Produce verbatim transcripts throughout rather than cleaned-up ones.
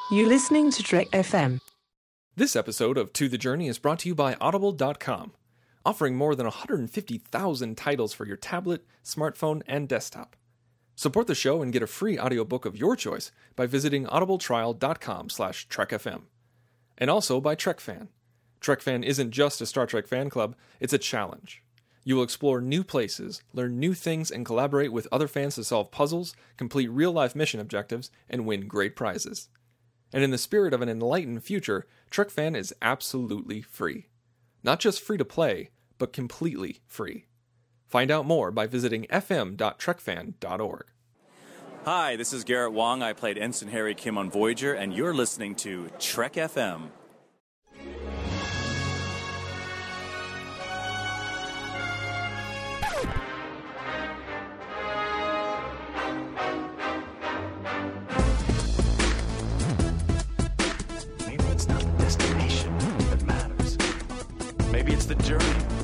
You're listening to Trek F M. This episode of To the Journey is brought to you by Audible dot com, offering more than one hundred fifty thousand titles for your tablet, smartphone, and desktop. Support the show and get a free audiobook of your choice by visiting audibletrial.com slash trekfm. And also by TrekFan. TrekFan isn't just a Star Trek fan club, it's a challenge. You will explore new places, learn new things, and collaborate with other fans to solve puzzles, complete real-life mission objectives, and win great prizes. And in the spirit of an enlightened future, TrekFan is absolutely free. Not just free to play, but completely free. Find out more by visiting f m dot trek fan dot org. Hi, this is Garrett Wong. I played Ensign Harry Kim on Voyager, and you're listening to Trek F M. Maybe it's not the destination that matters. Maybe it's the journey.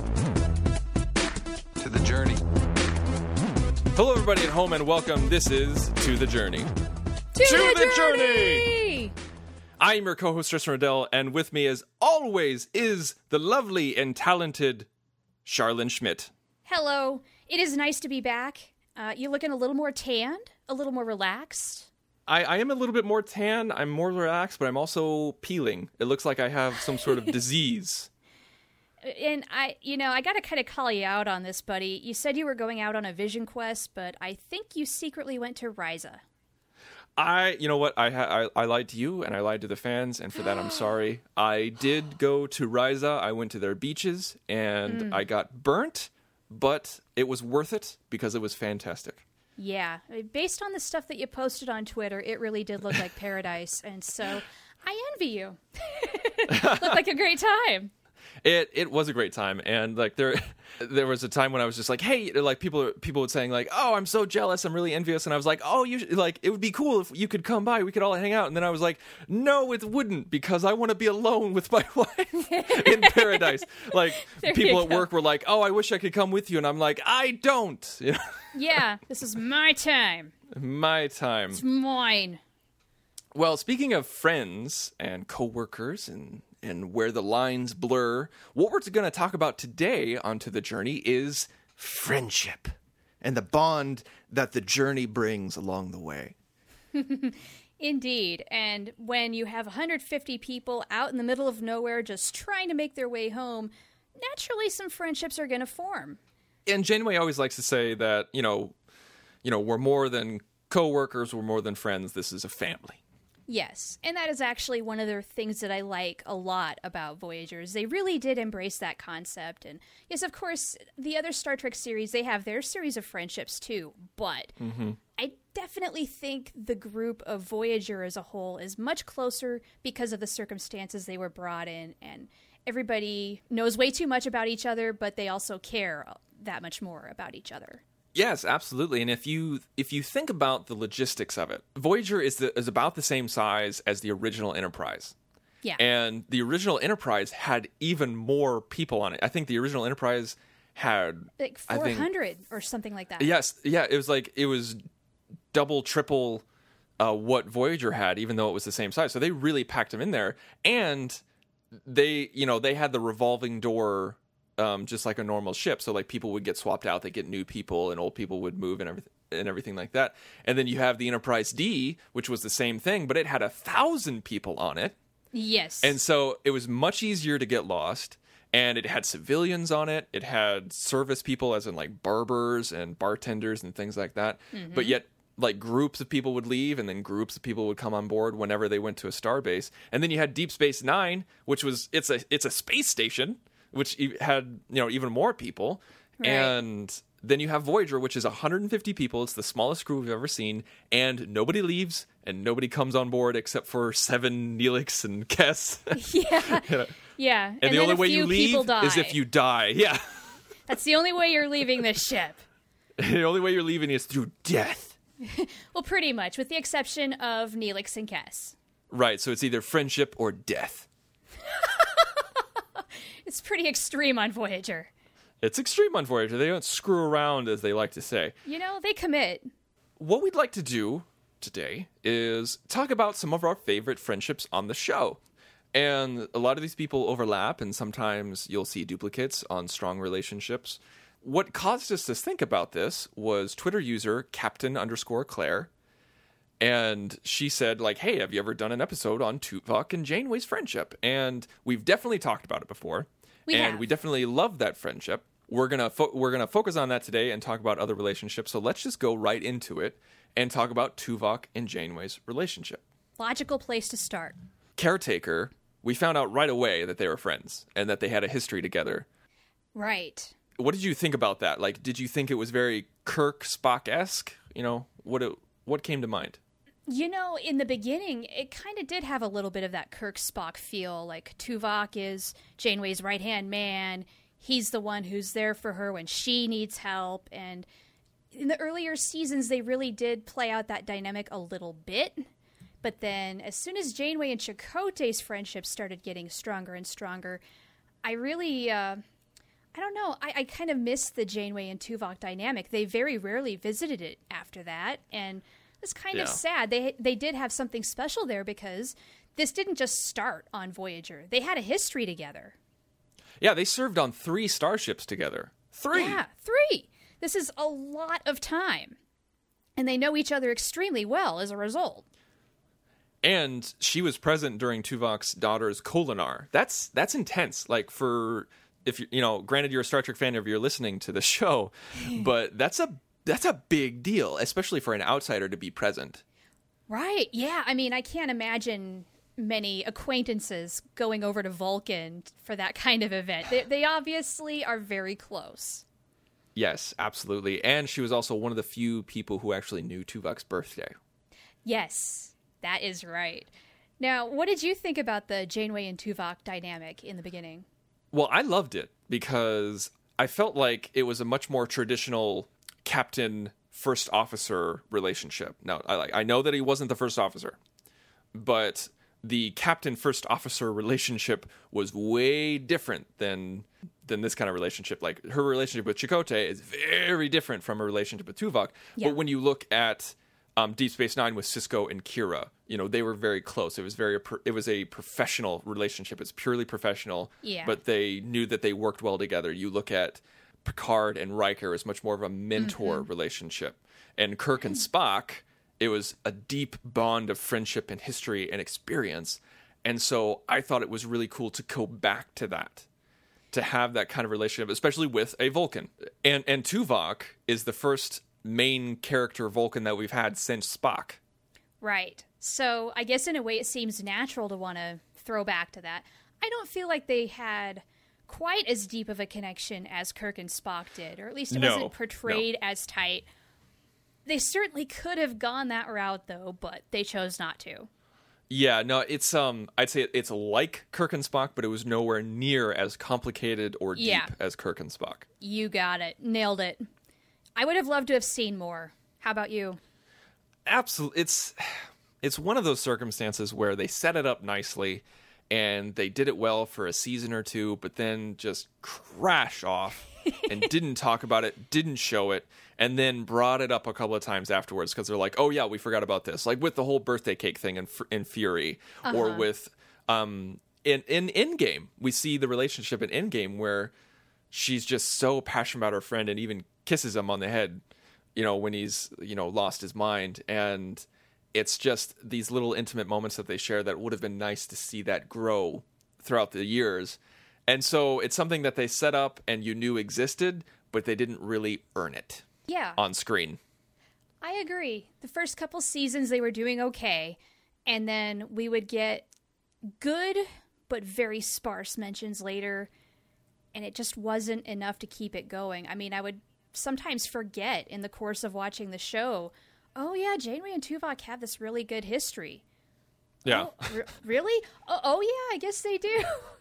To the journey. Hello everybody at home and welcome. This is To the Journey. To, to the, the journey! journey! I am your co-host Tristan Riddell, and with me as always is the lovely and talented Charlene Schmidt. Hello. It is nice to be back. Uh, you're looking a little more tanned, a little more relaxed. I, I am a little bit more tan, I'm more relaxed, but I'm also peeling. It looks like I have some sort of disease. And I, you know, I got to kind of call you out on this, buddy. You said you were going out on a vision quest, but I think you secretly went to Risa. I, you know what, I, ha- I I lied to you, and I lied to the fans, and for that I'm sorry. I did go to Risa, I went to their beaches, and mm. I got burnt, but it was worth it, because it was fantastic. Yeah, based on the stuff that you posted on Twitter, it really did look like paradise, and so I envy you. Looked like a great time. It it was a great time, and like there there was a time when I was just like, hey, like people people would saying like, oh, I'm so jealous, I'm really envious, and I was like, oh, you should, like it would be cool if you could come by, we could all hang out, and then I was like, no, it wouldn't, because I want to be alone with my wife in paradise. Like people at work were like, oh, I wish I could come with you, and I'm like, I don't. You know? Yeah, this is my time. My time. It's mine. Well, speaking of friends and coworkers and and where the lines blur, what we're going to talk about today on To the Journey is friendship and the bond that the journey brings along the way. Indeed. And when you have one hundred fifty people out in the middle of nowhere just trying to make their way home, naturally some friendships are going to form. And Janeway always likes to say that, you know, you know, we're more than coworkers, we're more than friends, this is a family. Yes, and that is actually one of the things that I like a lot about Voyagers. They really did embrace that concept. And yes, of course, the other Star Trek series, they have their series of friendships too. But mm-hmm. I definitely think the group of Voyager as a whole is much closer because of the circumstances they were brought in. And everybody knows way too much about each other, but they also care that much more about each other. Yes, absolutely. And if you if you think about the logistics of it, Voyager is the, is about the same size as the original Enterprise. Yeah. And the original Enterprise had even more people on it. I think the original Enterprise had like four hundred think, or something like that. Yes, yeah, it was like it was double, triple uh, what Voyager had, even though it was the same size. So they really packed them in there, and they, you know, they had the revolving door. Um, just like a normal ship. So like people would get swapped out, they get new people, and old people would move and everything and everything like that. And then you have the Enterprise D, which was the same thing, but it had a thousand people on it. Yes. And so it was much easier to get lost. And it had civilians on it. It had service people, as in like barbers and bartenders and things like that. Mm-hmm. But yet like groups of people would leave, and then groups of people would come on board whenever they went to a starbase. And then you had Deep Space Nine, which was it's a it's a space station, which had, you know, even more people. Right. And then you have Voyager, which is one hundred fifty people. It's the smallest crew we've ever seen. And nobody leaves, and nobody comes on board except for Seven, Neelix, and Kes. Yeah. You know? Yeah. And, and the only way you leave is if you die. Yeah. That's the only way you're leaving this ship. The only way you're leaving is through death. Well, pretty much, with the exception of Neelix and Kes. Right, so it's either friendship or death. It's pretty extreme on Voyager. It's extreme on Voyager. They don't screw around, as they like to say. You know, they commit. What we'd like to do today is talk about some of our favorite friendships on the show. And a lot of these people overlap, and sometimes you'll see duplicates on strong relationships. What caused us to think about this was Twitter user Captain underscore Claire. And she said, like, hey, have you ever done an episode on Tuvok and Janeway's friendship? And we've definitely talked about it before. We and have. we definitely love that friendship. We're gonna fo- we're gonna focus on that today and talk about other relationships. So let's just go right into it and talk about Tuvok and Janeway's relationship. Logical place to start. Caretaker, we found out right away that they were friends and that they had a history together. Right. What did you think about that? Like, did you think it was very Kirk Spock-esque? You know, what it, what came to mind? You know, in the beginning, it kind of did have a little bit of that Kirk Spock feel. Like, Tuvok is Janeway's right-hand man. He's the one who's there for her when she needs help. And in the earlier seasons, they really did play out that dynamic a little bit. But then, as soon as Janeway and Chakotay's friendship started getting stronger and stronger, I really, uh, I don't know, I, I kind of missed the Janeway and Tuvok dynamic. They very rarely visited it after that, and it's kind Yeah. of sad. They they did have something special there because this didn't just start on Voyager. They had a history together. Yeah, they served on three starships together. Three! Yeah, three. This is a lot of time. And they know each other extremely well as a result. And she was present during Tuvok's daughter's Kolinar. That's that's intense. Like, for, if you, you know, granted you're a Star Trek fan if you're listening to the show, but that's a that's a big deal, especially for an outsider to be present. Right, yeah. I mean, I can't imagine many acquaintances going over to Vulcan for that kind of event. They, they obviously are very close. Yes, absolutely. And she was also one of the few people who actually knew Tuvok's birthday. Yes, that is right. Now, what did you think about the Janeway and Tuvok dynamic in the beginning? Well, I loved it because I felt like it was a much more traditional captain first officer relationship. Now, I like I know that he wasn't the first officer, but the captain first officer relationship was way different than than this kind of relationship. Like, her relationship with Chakotay is very different from her relationship with Tuvok. Yeah. But when you look at um, Deep Space Nine with Sisko and Kira, you know, they were very close. It was very it was a professional relationship. It's purely professional. Yeah. But they knew that they worked well together. You look at Picard and Riker is much more of a mentor Mm-hmm. relationship. And Kirk and Spock, it was a deep bond of friendship and history and experience. And so I thought it was really cool to go back to that, to have that kind of relationship, especially with a Vulcan. And and Tuvok is the first main character Vulcan that we've had since Spock. Right. So I guess in a way it seems natural to want to throw back to that. I don't feel like they had quite as deep of a connection as Kirk and Spock did, or at least it No, wasn't portrayed as tight. They certainly could have gone that route, though, but they chose not to. Yeah, no, it's um, I'd say it's like Kirk and Spock, but it was nowhere near as complicated or deep Yeah. as Kirk and Spock. You got it. Nailed it. I would have loved to have seen more. How about you? Absolutely, it's it's one of those circumstances where they set it up nicely, and they did it well for a season or two, but then just crash off and didn't talk about it, didn't show it, and then brought it up a couple of times afterwards because they're like, oh yeah, we forgot about this. Like with the whole birthday cake thing in, in Fury, uh-huh. or with um in, in Endgame, we see the relationship in Endgame where she's just so passionate about her friend and even kisses him on the head, you know, when he's, you know, lost his mind. And it's just these little intimate moments that they share that would have been nice to see that grow throughout the years. And so it's something that they set up and you knew existed, but they didn't really earn it Yeah. on screen. I agree. The first couple seasons they were doing okay, and then we would get good but very sparse mentions later, and it just wasn't enough to keep it going. I mean, I would sometimes forget in the course of watching the show, oh yeah, Janeway and Tuvok have this really good history. Yeah. Oh, re- really? Oh, oh yeah, I guess they do.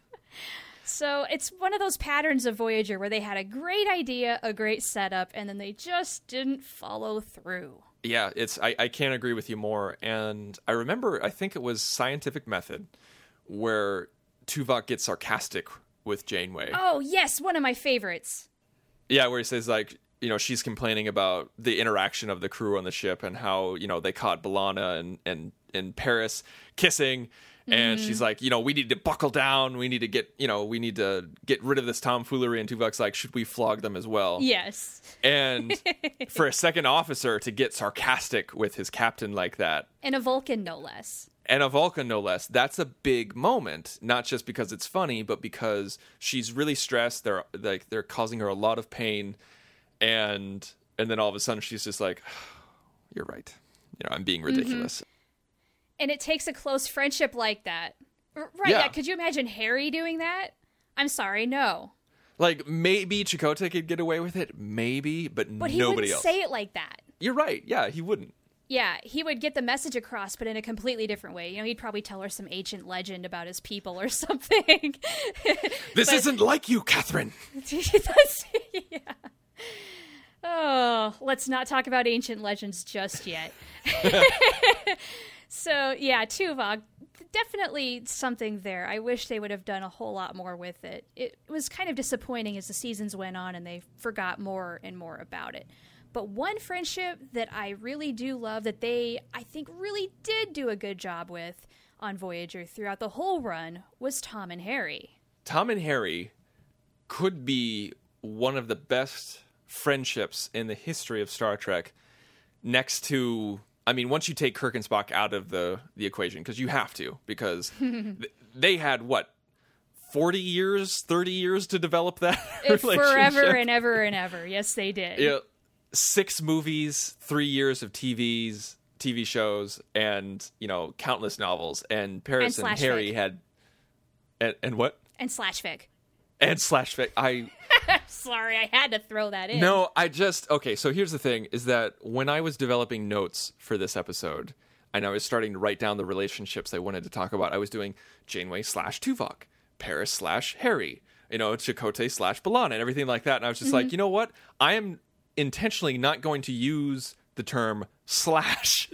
So it's one of those patterns of Voyager where they had a great idea, a great setup, and then they just didn't follow through. Yeah, it's I, I can't agree with you more. And I remember, I think it was Scientific Method, where Tuvok gets sarcastic with Janeway. Oh, yes, one of my favorites. Yeah, where he says, like, you know, she's complaining about the interaction of the crew on the ship and how, you know, they caught B'Elanna and, and, and Paris kissing. And mm-hmm. she's like, you know, we need to buckle down. We need to get, you know, we need to get rid of this tomfoolery. And Tuvok's like, should we flog them as well? Yes. And for a second officer to get sarcastic with his captain like that. And a Vulcan, no less. And a Vulcan, no less. That's a big moment, not just because it's funny, but because she's really stressed. They're like they're causing her a lot of pain, and and then all of a sudden she's just like, "You're right. You know, I'm being ridiculous." Mm-hmm. And it takes a close friendship like that, right? Yeah. Yeah. Could you imagine Harry doing that? I'm sorry, no. Like maybe Chakotay could get away with it, maybe, but, but he nobody wouldn't else. Say it like that. You're right. Yeah, he wouldn't. Yeah, he would get the message across, but in a completely different way. You know, he'd probably tell her some ancient legend about his people or something. This but, isn't like you, Catherine. Yeah. Oh, let's not talk about ancient legends just yet. So, yeah, Tuvok, definitely something there. I wish they would have done a whole lot more with it. It was kind of disappointing as the seasons went on and they forgot more and more about it. But one friendship that I really do love that they, I think, really did do a good job with on Voyager throughout the whole run was Tom and Harry. Tom and Harry could be one of the best friendships in the history of Star Trek next to, I mean, once you take Kirk and Spock out of the, the equation, because you have to, because th- they had, what, forty years, thirty years to develop that relationship? Forever and ever and ever. Yes, they did. Yeah. Six movies, three years of T Vs, T V shows, and, you know, countless novels. And Paris and, and Harry fic. had... And, and what? And slash fic. And slash fic. I... Sorry, I had to throw that in. No, I just... Okay, so here's the thing, is that when I was developing notes for this episode, and I was starting to write down the relationships I wanted to talk about, I was doing Janeway slash Tuvok, Paris slash Harry, you know, Chakotay slash B'Elanna, and everything like that. And I was just mm-hmm. like, you know what? I am... intentionally not going to use the term slash.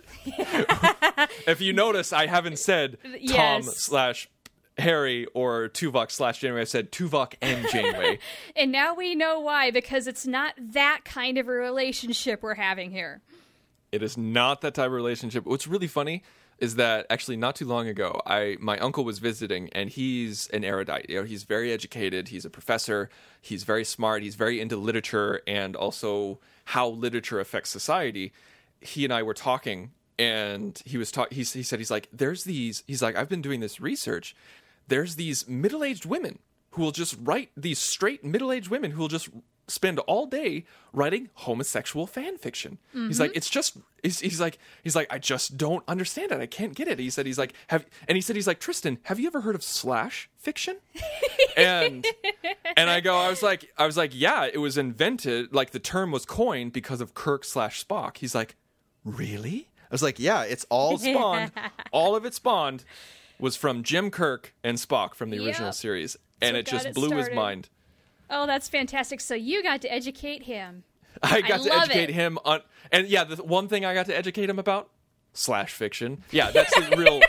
If you notice, I haven't said Tom yes. slash Harry or Tuvok slash Janeway. I said Tuvok and Janeway. And now we know why, because it's not that kind of a relationship we're having here. It is not that type of relationship. What's really funny is that actually not too long ago, I my uncle was visiting, and he's an erudite. You know, he's very educated. He's a professor. He's very smart. He's very into literature and also how literature affects society. He and I were talking, and he was talk. He, he said, he's like, there's these. He's like, I've been doing this research. There's these middle-aged women who will just write these straight middle-aged women who will just spend all day writing homosexual fan fiction. Mm-hmm. He's like, it's just, he's, he's like, he's like, I just don't understand it. I can't get it. He said, he's like, have, and he said, he's like, Tristan, have you ever heard of slash fiction? and, and I go, I was like, I was like, yeah, it was invented. Like the term was coined because of Kirk slash Spock. He's like, really? I was like, yeah, it's all spawned. All of it spawned was from Jim Kirk and Spock from the yep. original series. And so it just it blew started. his mind. Oh, that's fantastic. So you got to educate him. I got I to educate it. him on, and yeah, the one thing I got to educate him about, slash fiction. Yeah, that's the real,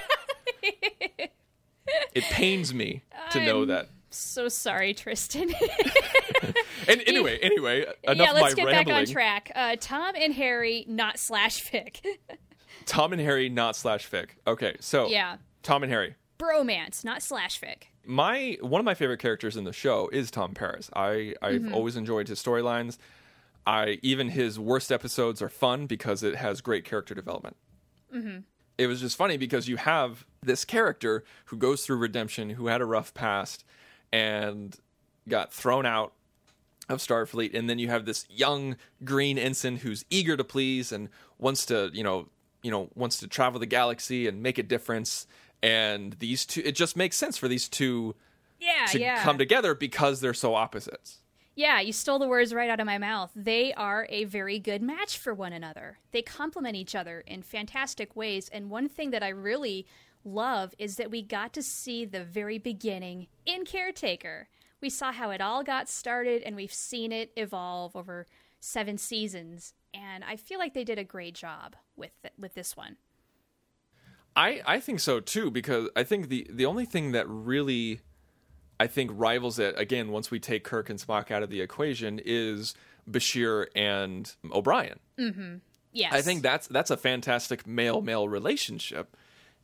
it pains me to I'm know that. So sorry, Tristan. And anyway, anyway, enough yeah, let's of my get rambling. back on track. Uh, Tom and Harry, not slash fic. Tom and Harry, not slash fic. Okay, so yeah. Tom and Harry. Bromance, not slash fic. My one of my favorite characters in the show is Tom Paris. I I've mm-hmm. always enjoyed his storylines. I even his worst episodes are fun because it has great character development. Mm-hmm. It was just funny because you have this character who goes through redemption, who had a rough past, and got thrown out of Starfleet, and then you have this young green ensign who's eager to please and wants to, you know, you know, wants to travel the galaxy and make a difference. And these two, it just makes sense for these two yeah, to yeah. come together because they're so opposites. Yeah, you stole the words right out of my mouth. They are a very good match for one another. They complement each other in fantastic ways. And one thing that I really love is that we got to see the very beginning in Caretaker. We saw how it all got started, and we've seen it evolve over seven seasons. And I feel like they did a great job with th- with this one. I, I think so too, because I think the, the only thing that really I think rivals it, again, once we take Kirk and Spock out of the equation, is Bashir and O'Brien. Mm-hmm. Yes. I think that's that's a fantastic male-male relationship.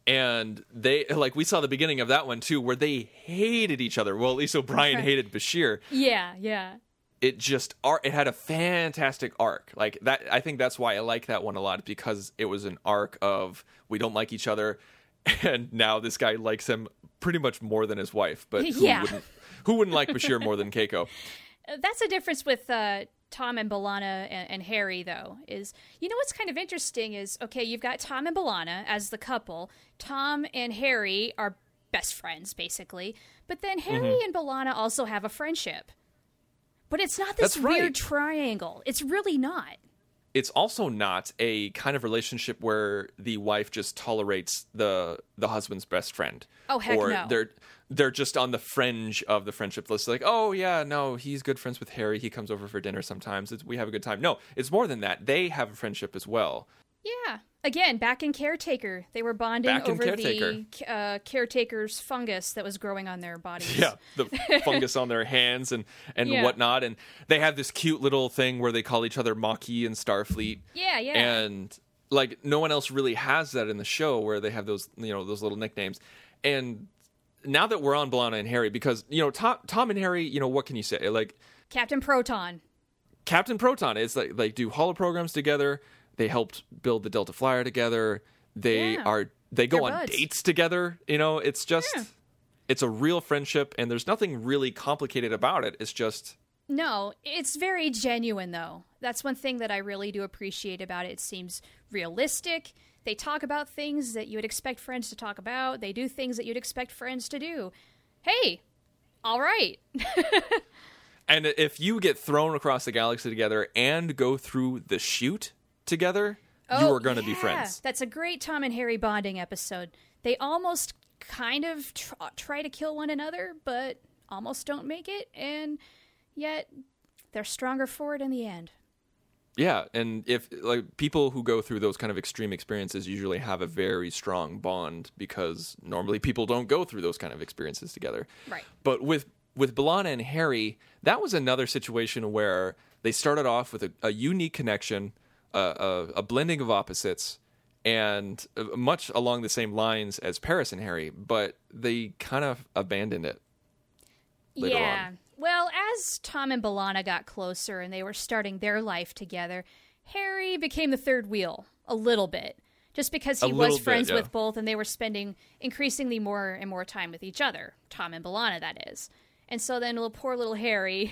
And they, like, we saw the beginning of that one, too, where they hated each other. Well, at least O'Brien hated Bashir. Yeah, yeah. It just, it had a fantastic arc. Like, that, I think that's why I like that one a lot, because it was an arc of, we don't like each other, and now this guy likes him pretty much more than his wife. But who, yeah. wouldn't, who wouldn't like Bashir more than Keiko? That's the difference with uh, Tom and B'Elanna and, and Harry, though, is, you know what's kind of interesting is, okay, you've got Tom and B'Elanna as the couple. Tom and Harry are best friends, basically. But then Harry mm-hmm. and B'Elanna also have a friendship. But it's not this That's right. weird triangle. It's really not. It's also not a kind of relationship where the wife just tolerates the the husband's best friend. Oh, heck or no. they're they're just on the fringe of the friendship list. Like, oh yeah, no, he's good friends with Harry. He comes over for dinner sometimes. It's, we have a good time. No, it's more than that. They have a friendship as well. Yeah. Again, back in Caretaker, they were bonding Back in over Caretaker. the uh, Caretaker's fungus that was growing on their bodies. Yeah, the fungus on their hands and, and Yeah. whatnot. And they have this cute little thing where they call each other Maquis and Starfleet. Yeah, yeah. And like no one else really has that in the show, where they have those, you know, those little nicknames. And now that we're on B'Elanna and Harry, because, you know, Tom, Tom and Harry, you know, what can you say? Like Captain Proton. Captain Proton is like, like do holograms together. They helped build the Delta Flyer together. They Yeah. are they go They're on buds. dates together. You know, it's just Yeah. it's a real friendship, and there's nothing really complicated about it. It's just No, it's very genuine, though. That's one thing that I really do appreciate about it. It seems realistic. They talk about things that you would expect friends to talk about. They do things that you'd expect friends to do. Hey, all right. And if you get thrown across the galaxy together and go through the chute together, you Oh, are going to be yeah. friends. That's a great Tom and Harry bonding episode. They almost kind of tr- try to kill one another, but almost don't make it, and yet they're stronger for it in the end. Yeah, and if like people who go through those kind of extreme experiences usually have a very strong bond, because normally people don't go through those kind of experiences together. Right. But with with B'Elanna and Harry, that was another situation where they started off with a, a unique connection, uh, a, a blending of opposites, and uh, much along the same lines as Paris and Harry, but they kind of abandoned it later yeah. on. Well, as Tom and B'Elanna got closer and they were starting their life together, Harry became the third wheel a little bit, just because he A was little bit, friends yeah. with both, and they were spending increasingly more and more time with each other. Tom and B'Elanna, that is. And so then little poor little Harry,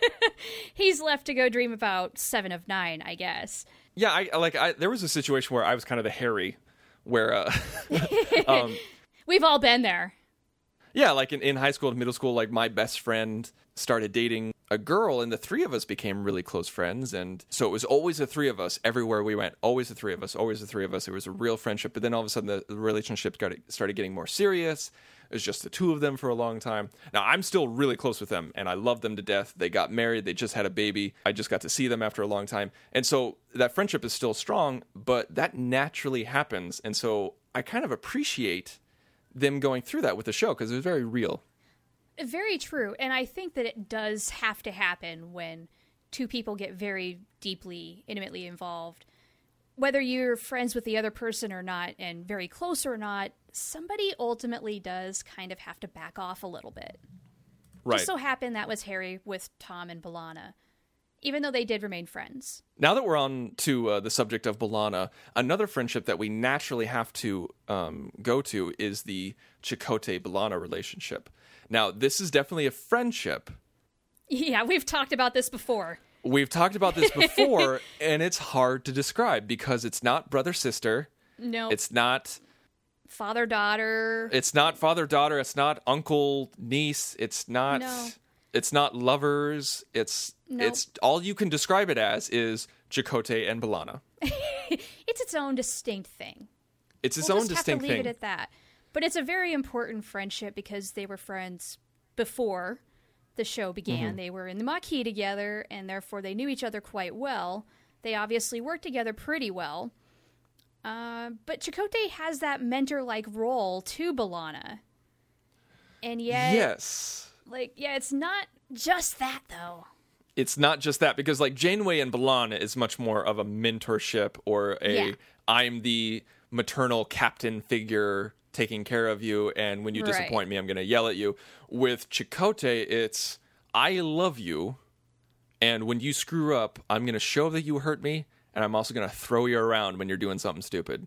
he's left to go dream about Seven of Nine, I guess. Yeah, I like. I, there was a situation where I was kind of the Harry, where, uh, um, We've all been there. yeah, like in, in high school and middle school, like my best friend started dating a girl, and the three of us became really close friends. And so it was always the three of us everywhere we went. Always the three of us. Always the three of us. It was a real friendship. But then all of a sudden, the, the relationship got, started getting more serious. It was just the two of them for a long time. Now, I'm still really close with them, and I love them to death. They got married. They just had a baby. I just got to see them after a long time. And so that friendship is still strong, but that naturally happens. And so I kind of appreciate them going through that with the show, because it was very real. Very true. And I think that it does have to happen when two people get very deeply, intimately involved. Whether you're friends with the other person or not, and very close or not, somebody ultimately does kind of have to back off a little bit. Right. Just so happened that was Harry with Tom and B'Elanna, even though they did remain friends. Now that we're on to uh, the subject of B'Elanna, another friendship that we naturally have to um, go to is the Chakotay-B'Elanna relationship. Now, this is definitely a friendship. Yeah, we've talked about this before. We've talked about this before, and it's hard to describe because it's not brother-sister. No. It's not... Father-daughter. It's not father-daughter. It's not uncle-niece. It's not... No. It's not lovers. It's... Nope. It's... All you can describe it as is Chakotay and B'Elanna. It's its own distinct thing. It's its we'll own just distinct have to leave thing. it at that. But it's a very important friendship because they were friends before the show began. Mm-hmm. They were in the Maquis together, and therefore they knew each other quite well. They obviously worked together pretty well. Uh, but Chakotay has that mentor-like role to B'Elanna. And yet, Yes. Like, yeah, it's not just that, though. It's not just that, because like Janeway and B'Elanna is much more of a mentorship or a Yeah. I'm the maternal captain figure taking care of you, and when you Right. disappoint me, I'm going to yell at you. With Chakotay, it's I love you, and when you screw up, I'm going to show that you hurt me, and I'm also going to throw you around when you're doing something stupid.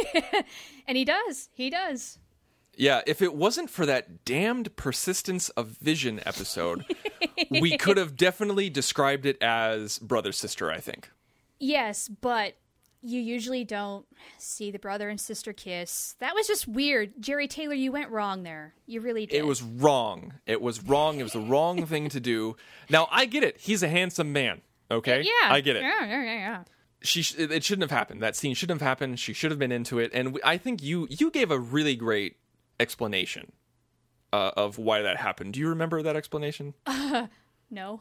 And he does. He does. Yeah, if it wasn't for that damned Persistence of Vision episode, we could have definitely described it as brother-sister, I think. Yes, but you usually don't see the brother and sister kiss. That was just weird. Jerry Taylor, you went wrong there. You really did. It was wrong. It was wrong. It was the wrong thing to do. Now, I get it. He's a handsome man, okay? Yeah. I get it. Yeah, yeah, yeah, yeah. She sh- it shouldn't have happened. That scene shouldn't have happened. She should have been into it. And I think you you gave a really great explanation uh, of why that happened. Do you remember that explanation? Uh, no.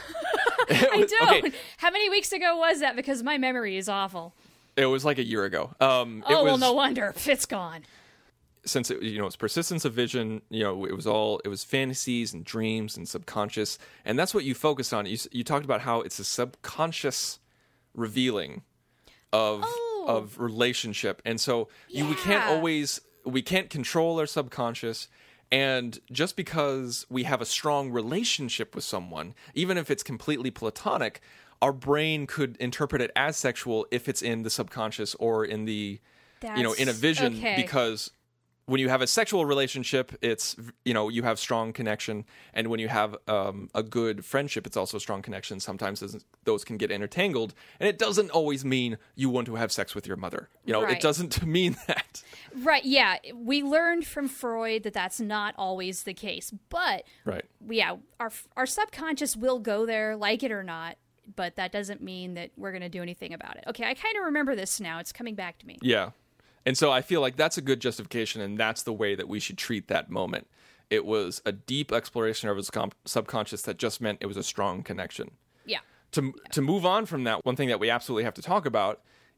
It I was- don't. okay, How many weeks ago was that? Because my memory is awful. it was like a year ago. Um, it Oh, was, well, no wonder. It's gone. Since it, you know, it's persistence of vision, you know, it was all, it was fantasies and dreams and subconscious. And that's what you focused on. You, you talked about how it's a subconscious revealing of, Oh. of relationship. And so you, we can't Yeah. always, we can't control our subconscious. And just because we have a strong relationship with someone, even if it's completely platonic, our brain could interpret it as sexual if it's in the subconscious or in the, you know, in a That's- vision, okay. because when you have a sexual relationship, it's, you know, you have strong connection. And when you have um, a good friendship, it's also a strong connection. Sometimes those- those can get intertangled. And it doesn't always mean you want to have sex with your mother. You know, Right. it doesn't mean that. Right, yeah. We learned from Freud that that's not always the case. But, Right. yeah, our, our subconscious will go there, like it or not. But that doesn't mean that we're going to do anything about it. Okay, I kind of remember this now. It's coming back to me. Yeah. And so I feel like that's a good justification, and that's the way that we should treat that moment. It was a deep exploration of his com- subconscious that just meant it was a strong connection. Yeah. To to move on from that, one thing that we absolutely have to talk about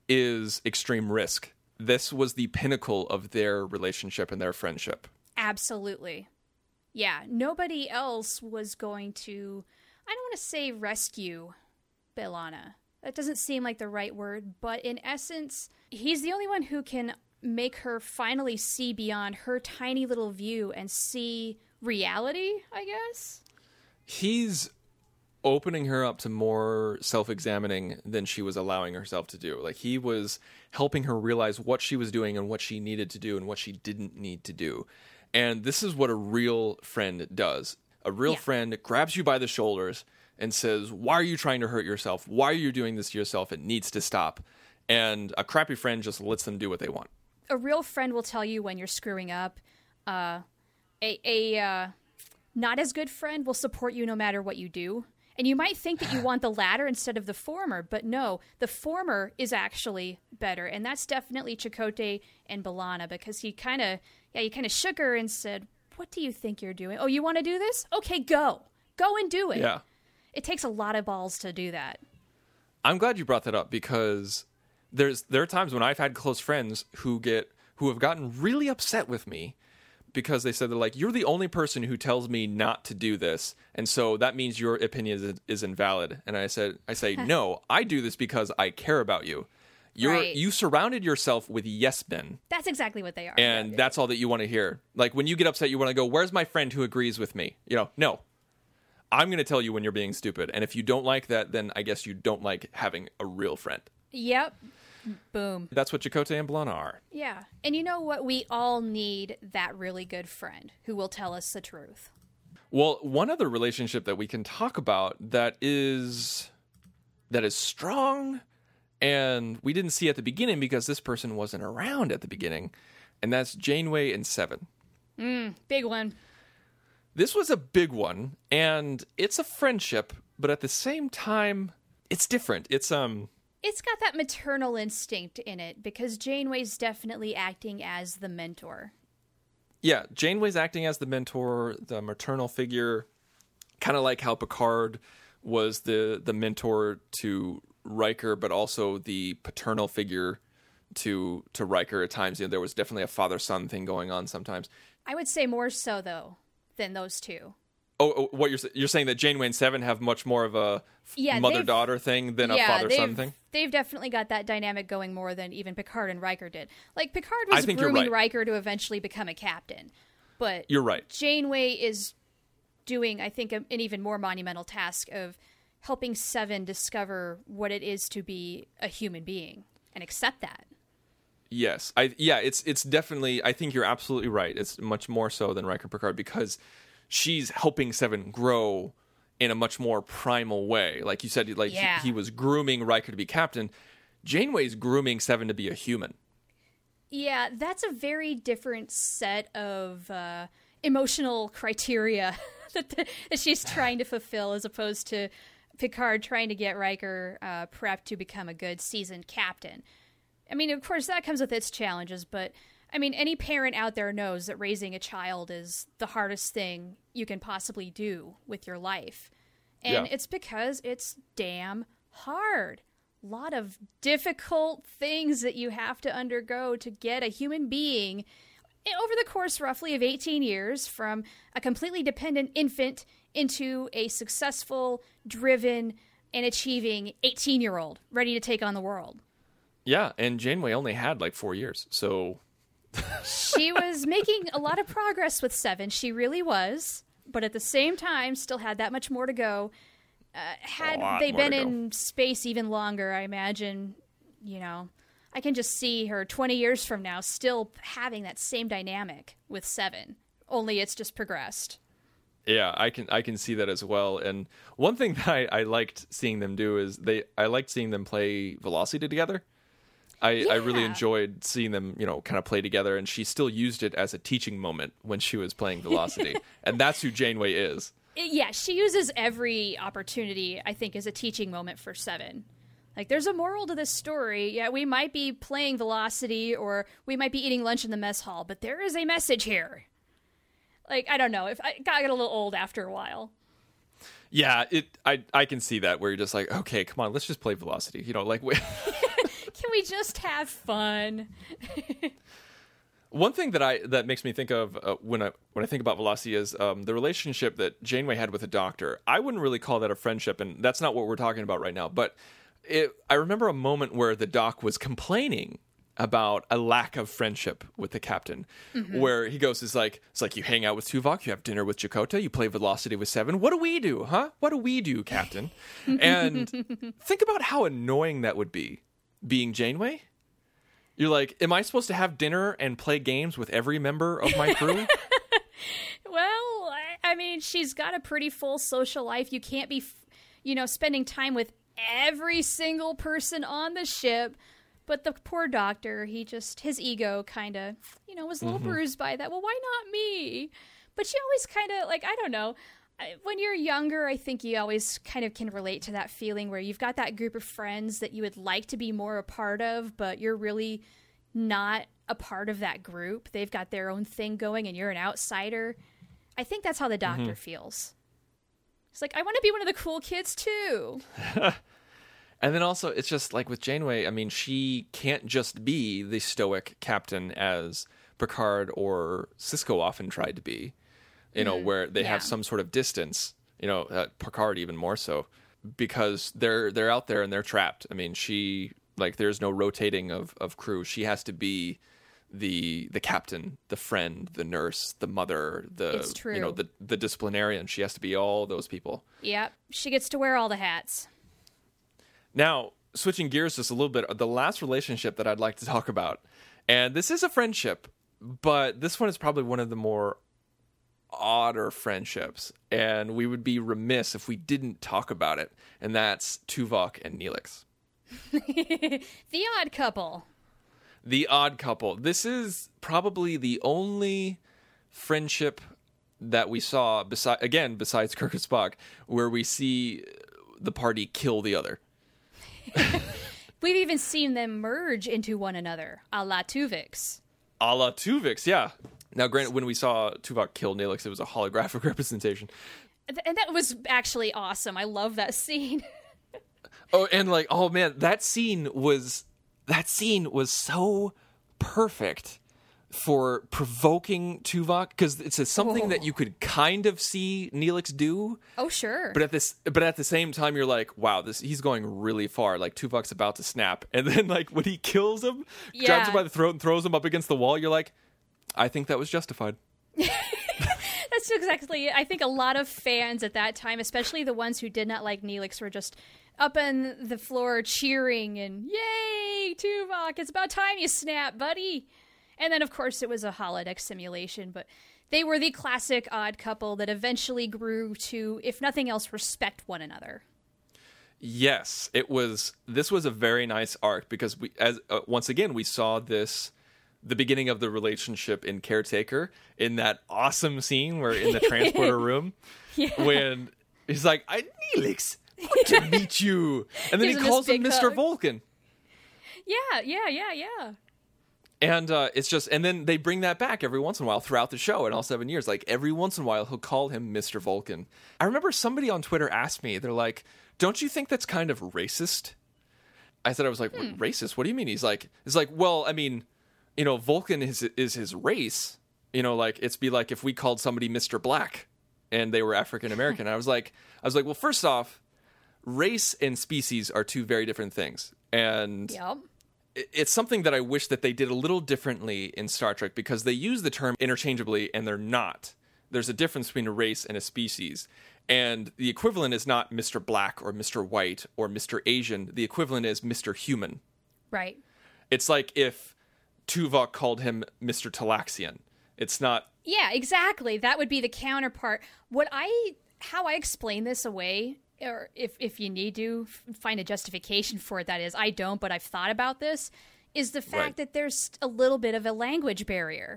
is extreme risk. This was the pinnacle of their relationship and their friendship. Absolutely. Yeah, nobody else was going to, I don't want to say rescue B'Elanna. That doesn't seem like the right word, but in essence, he's the only one who can make her finally see beyond her tiny little view and see reality, I guess. He's opening her up to more self-examining than she was allowing herself to do. Like, he was helping her realize what she was doing and what she needed to do and what she didn't need to do. And this is what a real friend does. A real Yeah. friend grabs you by the shoulders and says, why are you trying to hurt yourself? Why are you doing this to yourself? It needs to stop. And a crappy friend just lets them do what they want. A real friend will tell you when you're screwing up. Uh, a a uh, not as good friend will support you no matter what you do. And you might think that you want the latter instead of the former, but no, the former is actually better. And that's definitely Chakotay and B'Elanna, because he kind of, yeah, he kind of shook her and said, what do you think you're doing? Oh, you want to do this? Okay, go. Go and do it. Yeah. It takes a lot of balls to do that. I'm glad you brought that up, because there's there are times when I've had close friends who get who have gotten really upset with me because they said, they're like, you're the only person who tells me not to do this, and so that means your opinion is, is invalid. And I said, I say, no, I do this because I care about you. You're Right. you surrounded yourself with yes men, That's exactly what they are. and that's all that you want to hear. Like, when you get upset, you want to go, where's my friend who agrees with me? You know, no. I'm going to tell you when you're being stupid, and if you don't like that, then I guess you don't like having a real friend. Yep. Boom. That's what Chakotay and B'Elanna are. Yeah. And you know what? We all need that really good friend who will tell us the truth. Well, one other relationship that we can talk about that is that is strong, and we didn't see at the beginning because this person wasn't around at the beginning, and that's Janeway and Seven. Big one. This was a big one, and it's a friendship, but at the same time, it's different. It's um It's got that maternal instinct in it because Janeway's definitely acting as the mentor. Yeah, Janeway's acting as the mentor, the maternal figure, kind of like how Picard was the the mentor to Riker, but also the paternal figure to to Riker at times. You know, there was definitely a father-son thing going on sometimes. I would say more so, though, than those two. Oh, oh, what you're you're saying that Janeway and Seven have much more of a Yeah, mother-daughter thing than yeah, a father-son they've- thing? They've definitely got that dynamic going more than even Picard and Riker did. Like, Picard was I think you're grooming right. Riker to eventually become a captain. But You're right. Janeway is doing, I think, a, an even more monumental task of helping Seven discover what it is to be a human being and accept that. Yes, I yeah, it's it's definitely. I think you're absolutely right. It's much more so than Riker Picard because she's helping Seven grow in a much more primal way. Like you said, like Yeah. he, he was grooming Riker to be captain. Janeway's grooming Seven to be a human. Yeah, that's a very different set of uh, emotional criteria that, the, that she's trying to fulfill as opposed to Picard trying to get Riker uh, prepped to become a good seasoned captain. I mean, of course, that comes with its challenges, but I mean, any parent out there knows that raising a child is the hardest thing you can possibly do with your life. And Yeah. it's because it's damn hard. A lot of difficult things that you have to undergo to get a human being over the course roughly of eighteen years from a completely dependent infant into a successful, driven, and achieving eighteen-year-old ready to take on the world. Yeah, and Janeway only had like four years, so She was making a lot of progress with Seven. She really was. But at the same time, still had that much more to go. Uh, had lot they more been to go. in space even longer, I imagine, you know, I can just see her twenty years from now still having that same dynamic with Seven. Only it's just progressed. yeah, I can I can see that as well. And one thing that I, I liked seeing them do is they I liked seeing them play Velocity together. I, I really Yeah. enjoyed seeing them, you know, kind of play together, and she still used it as a teaching moment when she was playing Velocity, and that's who Janeway is. Yeah, she uses every opportunity, I think, as a teaching moment for Seven. Like, there's a moral to this story. Yeah, we might be playing Velocity or we might be eating lunch in the mess hall, but there is a message here. Like, I don't know. If I got a little old after a while. Yeah, it. I I can see that where you're just like, okay, come on, let's just play Velocity. You know, like we- Can we just have fun? one thing that I that makes me think of uh, when I when I think about Velocity is um, the relationship that Janeway had with the Doctor. I wouldn't really call that a friendship, and that's not what we're talking about right now. But it, I remember a moment where the Doc was complaining about a lack of friendship with the Captain, where he goes, "It's like it's like you hang out with Tuvok, you have dinner with Chakotay, you play Velocity with Seven. What do we do, huh? What do we do, Captain?" And think about how annoying that would be, being Janeway. You're like, am I supposed to have dinner and play games with every member of my crew? Well, I, I mean, she's got a pretty full social life. You can't be, f- you know, spending time with every single person on the ship. But the poor Doctor, he just, his ego kind of, you know, was a little Mm-hmm. bruised by that. Well, why not me? But she always kind of, like, I don't know. I- When you're younger, I think you always kind of can relate to that feeling where you've got that group of friends that you would like to be more a part of, but you're really not a part of that group. They've got their own thing going and you're an outsider. I think that's how the Doctor Mm-hmm. feels. It's like, I want to be one of the cool kids too. And then also, it's just like with Janeway, I mean, she can't just be the stoic captain as Picard or Sisko often tried to be, you know, where they yeah. have some sort of distance, you know, uh, Picard even more so, because they're they're out there and they're trapped. I mean, she, like, there's no rotating of, of crew. She has to be the the captain, the friend, the nurse, the mother, the, It's true. you know, the, the disciplinarian. She has to be all those people. Yep. She gets to wear all the hats. Now, switching gears just a little bit, the last relationship that I'd like to talk about, and this is a friendship, but this one is probably one of the more odder friendships, and we would be remiss if we didn't talk about it, and that's Tuvok and Neelix. The Odd Couple. The Odd Couple. This is probably the only friendship that we saw, besi- again, besides Kirk and Spock, where we see the party kill the other. We've even seen them merge into one another, a la Tuvix. A la Tuvix, yeah. Now, granted, when we saw Tuvok kill Neelix, it was a holographic representation. And that was actually awesome. I love that scene. Oh, and like, oh man, that scene was that scene was so perfect for provoking Tuvok, because it's a, something Oh. that you could kind of see Neelix do. Oh, sure. But at this, but at the same time, you're like, wow, this he's going really far. Like Tuvok's about to snap, and then like when he kills him, Yeah. grabs him by the throat and throws him up against the wall, you're like, I think that was justified. That's exactly it. I think a lot of fans at that time, especially the ones who did not like Neelix, were just up on the floor cheering and, yay, Tuvok, it's about time you snap, buddy. And then, of course, it was a holodeck simulation, but they were the classic odd couple that eventually grew to, if nothing else, respect one another. Yes, it was. This was a very nice arc because we, as uh, once again, we saw this. The beginning of the relationship in Caretaker, in that awesome scene where in the transporter room, Yeah. when he's like, "I Neelix, good to meet you," and then Gives he him this calls him big Mister hug. Vulcan, Yeah, yeah, yeah, yeah. and uh, it's just, and then they bring that back every once in a while throughout the show in all seven years. Like every once in a while, he'll call him Mister Vulcan. I remember somebody on Twitter asked me, they're like, "Don't you think that's kind of racist?" I said, I was like, Hmm. what, racist? What do you mean? He's like, he's like, well, I mean, you know, Vulcan is is his race. You know, like it's be like if we called somebody Mister Black and they were African American. I was like, I was like, well, first off, race and species are two very different things, and Yep. it- it's something that I wish that they did a little differently in Star Trek because they use the term interchangeably and they're not. There's a difference between a race and a species. And the equivalent is not Mister Black or Mister White or Mister Asian. The equivalent is Mister Human. Right. It's like if Tuvok called him Mister Talaxian. It's not. Yeah, exactly. That would be the counterpart. What I, how I explain this away, or if if you need to f- find a justification for it, that is, I don't, but I've thought about this, is the fact Right. that there's a little bit of a language barrier.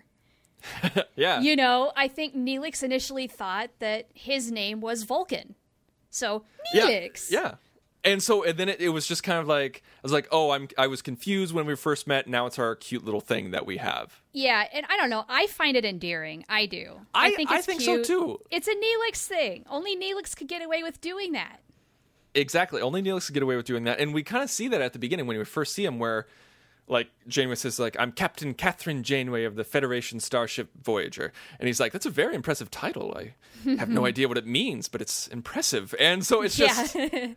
Yeah. You know, I think Neelix initially thought that his name was Vulcan. So, Neelix. Yeah. yeah. And so, and then it, it was just kind of like, I was like, oh, I'm, I was confused when we first met. Now it's our cute little thing that we have. Yeah, and I don't know. I find it endearing. I do. I- think I it's think so, cute. too. It's a Neelix thing. Only Neelix could get away with doing that. Exactly. Only Neelix could get away with doing that. And we kind of see that at the beginning when we first see him where, like, Janeway says, like, I'm Captain Catherine Janeway of the Federation Starship Voyager. And he's like, that's a very impressive title. I have no idea what it means, but it's impressive. And so it's just, Yeah.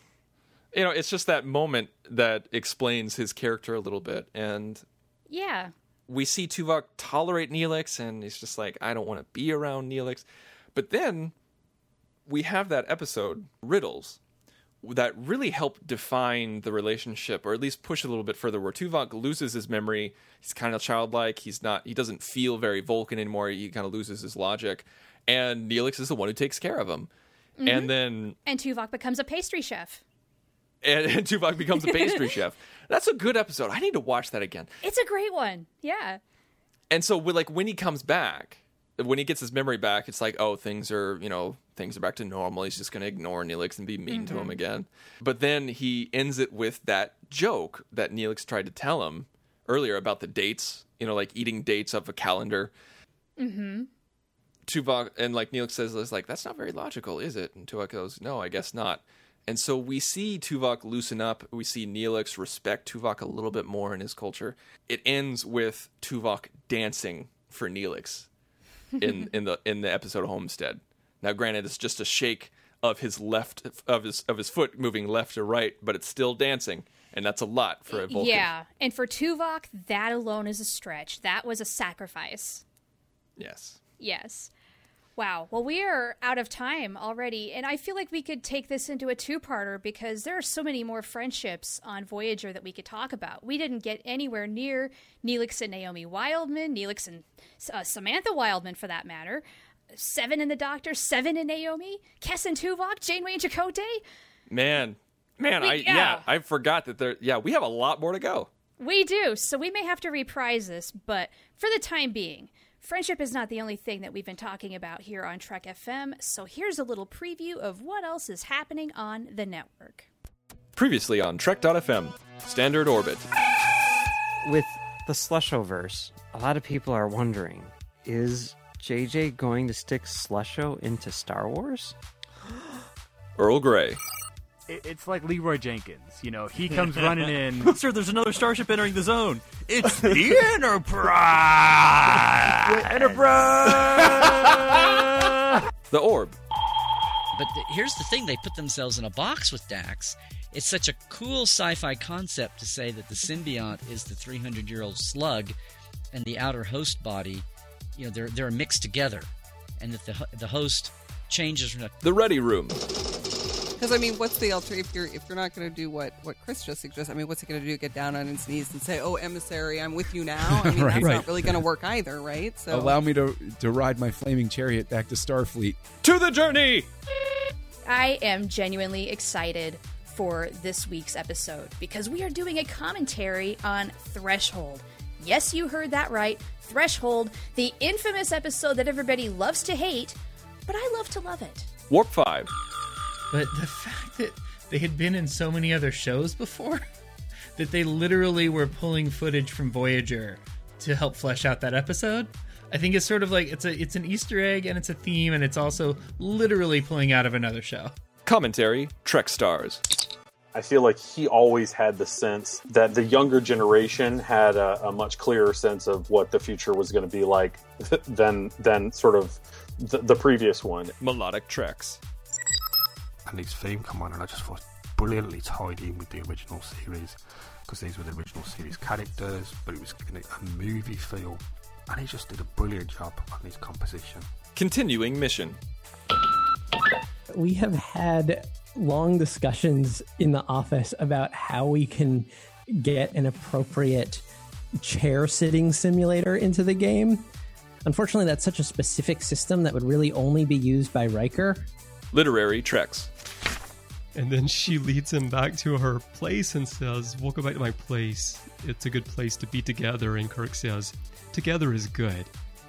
you know, it's just that moment that explains his character a little bit. And yeah. we see Tuvok tolerate Neelix, and he's just like, I don't want to be around Neelix. But then we have that episode, Riddles, that really help define the relationship, or at least push it a little bit further, where Tuvok loses his memory. He's kind of childlike. He's not, he doesn't feel very Vulcan anymore. He kind of loses his logic. And Neelix is the one who takes care of him. Mm-hmm. And then... And Tuvok becomes a pastry chef. And, and Tuvok becomes a pastry chef. That's a good episode. I need to watch that again. It's a great one. Yeah. And so, with, like, when he comes back, when he gets his memory back, it's like, oh, things are, you know, things are back to normal. He's just going to ignore Neelix and be mean Mm-hmm. to him again. But then he ends it with that joke that Neelix tried to tell him earlier about the dates, you know, like eating dates off a calendar. Mm-hmm. Tuvok, and like Neelix says, it's like, that's not very logical, is it? And Tuvok goes, no, I guess not. And so we see Tuvok loosen up. We see Neelix respect Tuvok a little bit more in his culture. It ends with Tuvok dancing for Neelix in, in the in the episode Homestead. Now, granted, it's just a shake of his left of his of his foot moving left to right, but it's still dancing, and that's a lot for a Vulcan. Yeah. And for Tuvok, that alone is a stretch. That was a sacrifice. Yes. Yes. Wow. Well, we are out of time already, and I feel like we could take this into a two-parter because there are so many more friendships on Voyager that we could talk about. We didn't get anywhere near Neelix and Naomi Wildman, Neelix and uh, Samantha Wildman, for that matter. Seven and the Doctor, Seven and Naomi, Kes and Tuvok, Janeway and Chakotay. Man, man, We- I yeah. yeah, I forgot that there. Yeah, we have a lot more to go. We do, so we may have to reprise this, but for the time being, friendship is not the only thing that we've been talking about here on Trek F M, so here's a little preview of what else is happening on the network. Previously on Trek dot F M, Standard Orbit. With the Slushoverse, a lot of people are wondering, is J J going to stick Slusho into Star Wars? Earl Grey. it, it's like Leroy Jenkins. You know, he comes running in. Sir, there's another starship entering the zone. It's the Enterprise. The Enterprise. The Orb. But the, here's the thing, they put themselves in a box with Dax. It's such a cool sci-fi concept to say that the symbiont is the three hundred year old slug and the outer host body, you know, they're they're mixed together, and that the the host changes from a... The Ready Room. Because I mean, what's the alternative if you're if you're not going to do what, what Chris just suggested? I mean, what's he going to do? Get down on his knees and say, "Oh, emissary, I'm with you now." I mean, Right. that's Right. not really going to work either, right? So Allow me to to ride my flaming chariot back to Starfleet. To the journey! I am genuinely excited for this week's episode because we are doing a commentary on Threshold. Yes, you heard that right. Threshold, the infamous episode that everybody loves to hate, but I love to love it. Warp five. But the fact that they had been in so many other shows before, that they literally were pulling footage from Voyager to help flesh out that episode, I think it's sort of like it's a it's an Easter egg and it's a theme, and it's also literally pulling out of another show. Commentary, Trek Stars. I feel like he always had the sense that the younger generation had a, a much clearer sense of what the future was going to be like than than sort of the, the previous one. Melodic Treks. And his theme come on, and I just thought brilliantly tied in with the original series, because these were the original series characters, but it was giving it a movie feel, and he just did a brilliant job on his composition. Continuing Mission. We have had long discussions in the office about how we can get an appropriate chair sitting simulator into the game. Unfortunately, that's such a specific system that would really only be used by Riker. Literary Treks. And then she leads him back to her place and says, "We'll go back to my place. It's a good place to be together." And Kirk says, "Together is good."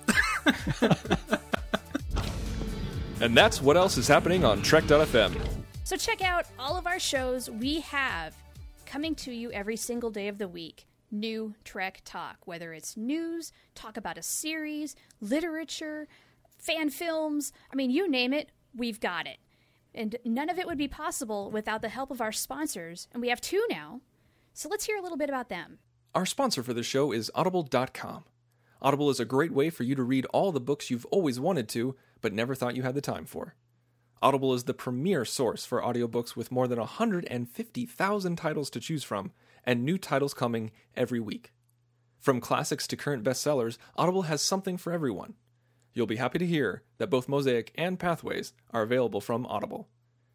And that's what else is happening on Trek dot f m. So check out all of our shows we have coming to you every single day of the week. New Trek Talk, whether it's news, talk about a series, literature, fan films, I mean, you name it, we've got it. And none of it would be possible without the help of our sponsors, and we have two now. So let's hear a little bit about them. Our sponsor for the show is audible dot com. Audible is a great way for you to read all the books you've always wanted to, but never thought you had the time for. Audible is the premier source for audiobooks with more than one hundred fifty thousand titles to choose from, and new titles coming every week. From classics to current bestsellers, Audible has something for everyone. You'll be happy to hear that both Mosaic and Pathways are available from Audible.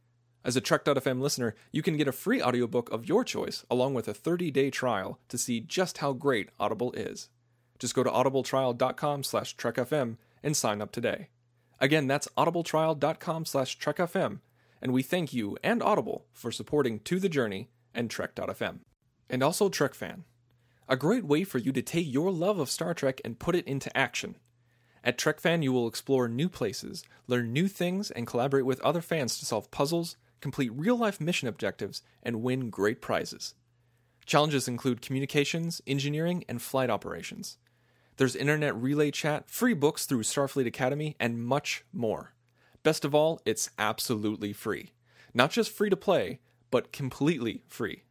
As a Trek dot f m listener, you can get a free audiobook of your choice along with a thirty day trial to see just how great Audible is. Just go to audibletrial.com slash trekfm and sign up today. Again, that's audibletrial.com slash trekfm, and we thank you and Audible for supporting To The Journey and Trek dot f m. And also TrekFan, a great way for you to take your love of Star Trek and put it into action. At TrekFan, you will explore new places, learn new things, and collaborate with other fans to solve puzzles, complete real-life mission objectives, and win great prizes. Challenges include communications, engineering, and flight operations. There's internet relay chat, free books through Starfleet Academy, and much more. Best of all, it's absolutely free. Not just free to play, but completely free.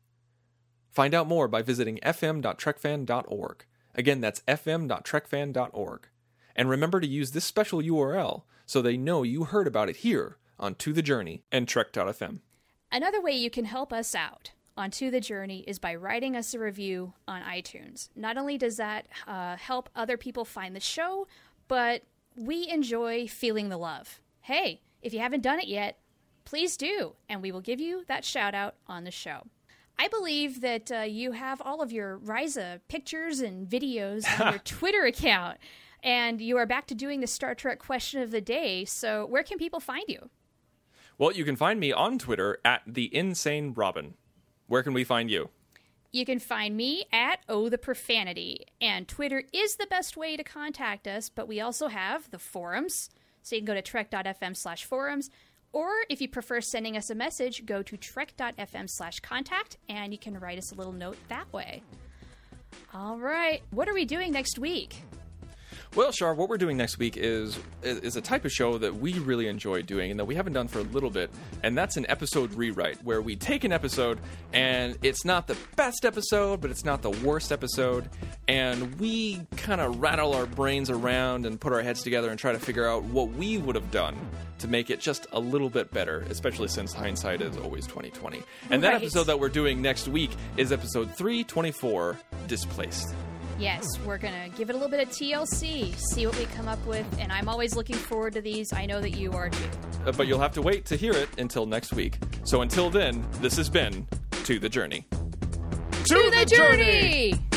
Find out more by visiting f m dot trekfan dot org. Again, that's f m dot trekfan dot org. And remember to use this special U R L so they know you heard about it here on To The Journey and Trek dot f m. Another way you can help us out on To The Journey is by writing us a review on iTunes. Not only does that uh, help other people find the show, but we enjoy feeling the love. Hey, if you haven't done it yet, please do, and we will give you that shout out on the show. I believe that uh, you have all of your Ryza pictures and videos on your Twitter account, and you are back to doing the Star Trek question of the day, so where can people find you? Well, you can find me on Twitter at The Insane Robin. Where can we find you? You can find me at Oh The Profanity, and Twitter is the best way to contact us, but we also have the forums, so you can go to trek dot f m slash forums, or if you prefer sending us a message, go to trek dot f m slash contact, and you can write us a little note that way. All right, what are we doing next week? Well, Shar, what we're doing next week is is a type of show that we really enjoy doing and that we haven't done for a little bit, and that's an episode rewrite, where we take an episode and it's not the best episode, but it's not the worst episode, and we kind of rattle our brains around and put our heads together and try to figure out what we would have done to make it just a little bit better, especially since hindsight is always twenty twenty. And that Right. episode that we're doing next week is episode three twenty-four, Displaced. Yes, we're going to give it a little bit of T L C, see what we come up with, and I'm always looking forward to these. I know that you are too. Uh, but you'll have to wait to hear it until next week. So until then, this has been To the Journey. To, to the, the journey! journey!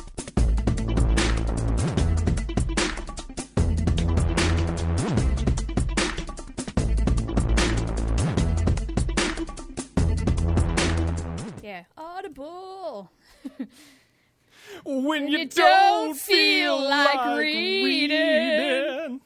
Yeah, Audible. When you, you don't feel like, like reading. reading.